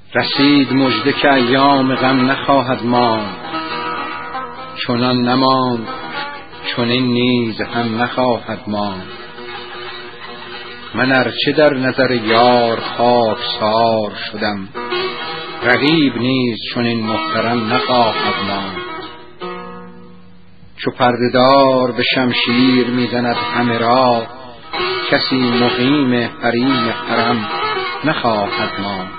رسید مژده که ایام غم نخواهد ماند، چنان نماند چنین نیز هم نخواهد ماند. من ارچه در نظر یار خاکسار شدم، رقیب نیز چنین محترم نخواهد ماند. چو پرده‌دار به شمشیر میزند همه را، کسی مقیم حریم حرم نخواهد ماند.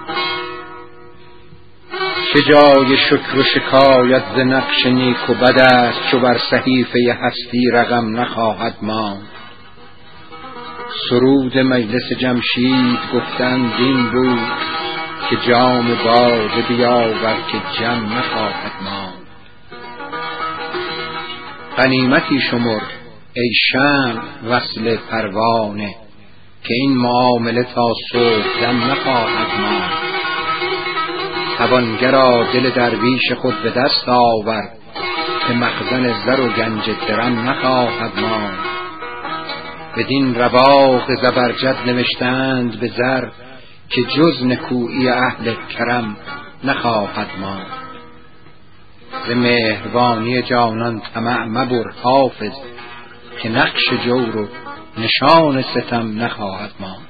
چه جای شکر و شکایت ز نقش نیک و بد است، چو بر صحیفه هستی رقم نخواهد ماند. سرود مجلس جمشید گفتند این بود، که جام باده بیاور که جم نخواهد ماند. غنیمتی شمر ای شمع وصل پروانه، که این معامله تا صبح دم نخواهد ماند. توانگرا دل درویش خود به دست آور، که مخزن زر و گنج درم نخواهد ماند. بدین رواق زبرجد نوشتند به زر، که جز نکویی اهل کرم نخواهد ماند. ز مهربانی جانان طمع مبر حافظ، که نقش جور و نشان ستم نخواهد ماند.